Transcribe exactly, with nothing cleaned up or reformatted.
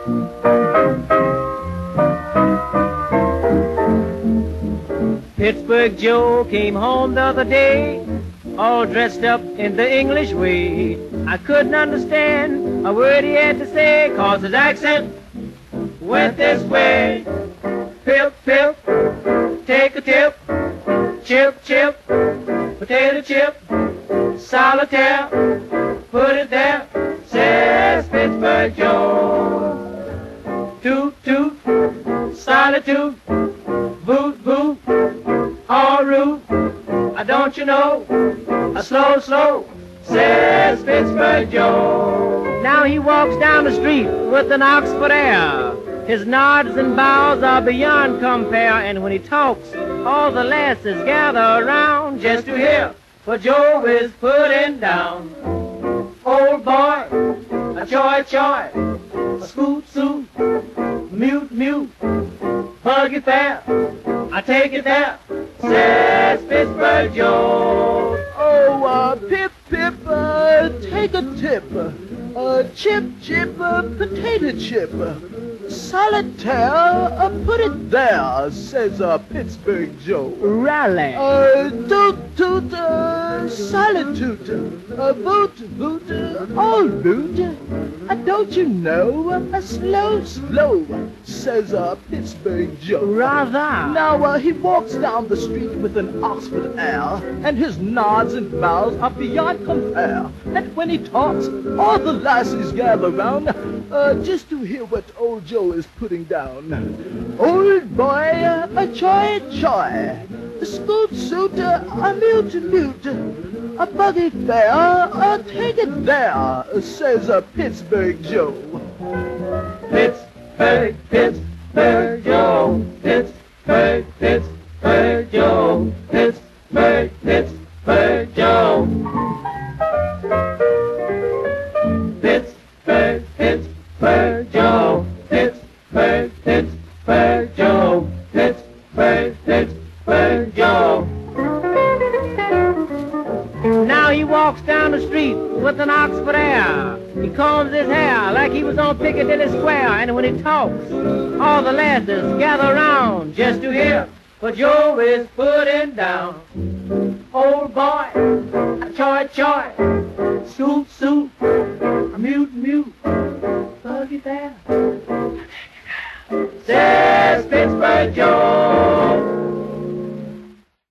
Pittsburgh Joe came home the other day, all dressed up in the English way. I couldn't understand a word he had to say, 'cause his accent went this way. Pip, pip, take a tip. Chip, chip, potato chip. Solitaire, put it there, says Pittsburgh Joe. Toot, toot, solitude, boot, boot, all root. Don't you know, a slow, slow, says Pittsburgh Joe. Now he walks down the street with an Oxford air. His nods and bows are beyond compare, and when he talks, all the lasses gather around just to hear what Joe is putting down. Old boy, a choy choy, a scoot suit, mute mute, buggy fair, I take it there, says Pittsburgh Joe. Oh, uh, pip, pip, uh, take a tip. Uh, chip, chip, uh, potato chip. Solitaire, uh, put it there, says uh, Pittsburgh Joe. Rally. Uh, toot, toot, uh, solitude. Uh, boot, boot, uh, all boot. Uh, don't you know, a slow, slow, says uh, Pittsburgh Joe. Rather. Now uh, he walks down the street with an Oxford air, and his nods and bows are beyond compare. And when he talks, all the lassies gather round, uh, just to hear what old Joe is putting down. Old boy, uh, a choy choy, a scoot suit, uh, a mute mute, a buggy fair, uh, take it there, says uh, Pittsburgh Joe. Pittsburgh, Pittsburgh Joe, Pittsburgh, Pittsburgh Joe, Pittsburgh, Pittsburgh Joe. Pittsburgh, Pittsburgh Joe, Pittsburgh, Pittsburgh Joe, Pittsburgh, Pittsburgh Joe. Now he walks down the street with an Oxford air. He combs his hair like he was on Piccadilly Square, and when he talks, all the lasses gather round just to hear what Joe is putting down. Old boy, a choy choy,